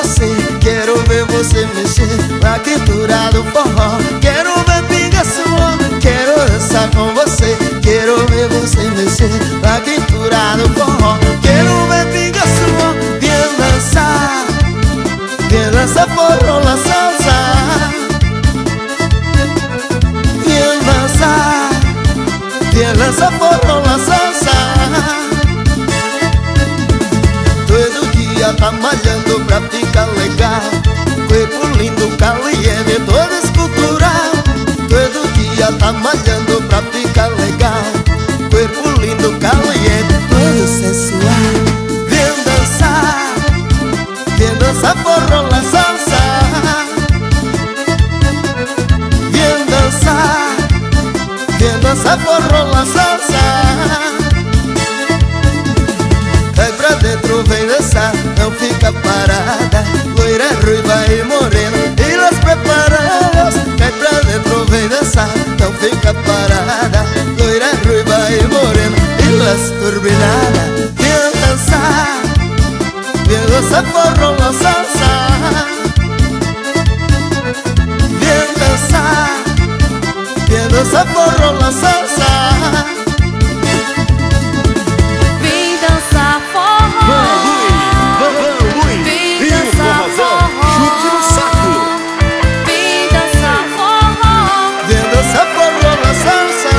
você. Quero ver você mexer na quintura do forró. Quero ver pinga suor, quero dançar com você. Quero ver você mexer na quintura do forró. Quero ver pinga suor, vem dançar. Vem dançar forró na salsa. Vem dançar. Vem dançar forró na salsa. Todo dia tá malhando pra ficar legal. Corpo lindo, caliente, todo escultural. Todo dia tá malhando pra ficar legal. Corpo lindo, caliente, todo sensual. Vem dançar. Vem dançar forró na salsa. Vem dançar. Vem dançar forró na salsa. Vai pra dentro, vem dançar, não fica parada. Loira, ruiva e morena, elas preparadas. Vai pra dentro, vem dançar, não fica parada. Loira, ruiva e morena, elas turbinadas. Vem dançar. Vem dançar forró na salsa. Vem dançar. Vem dançar forró na salsa. Vem dançar forró. Vem dançar forró. Chute no saco. Vem dançar forró. Vem dançar forró na salsa.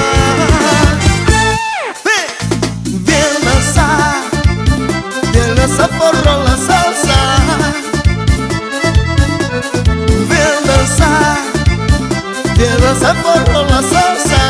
Vem dançar. Vem dançar forró na salsa. Vem dançar. Vem dançar forró na salsa.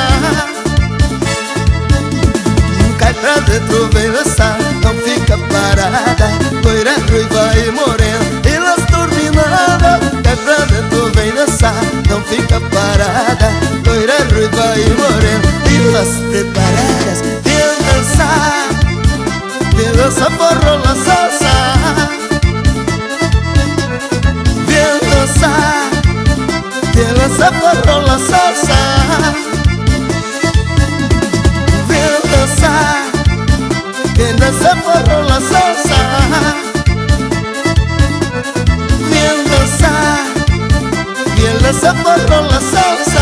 Cai pra dentro, vem dançar, não fica parada. Loira, ruiva e morena, elas turbinadas. Cai pra dentro, vem dançar, não fica parada. Loira, ruiva e morena, elas preparadas. Vem dançar. Vem dançar forró na salsa. Vem dançar. Vem dançar forró na salsa. Vem dançar. Vem dançar forró na salsa. Vem dançar. Vem dançar forró na salsa.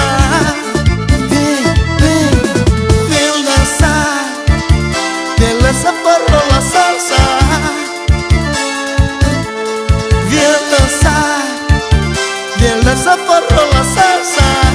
Vem dançar. Vem dançar forró na salsa. Vem dançar. Vem dançar forró na salsa.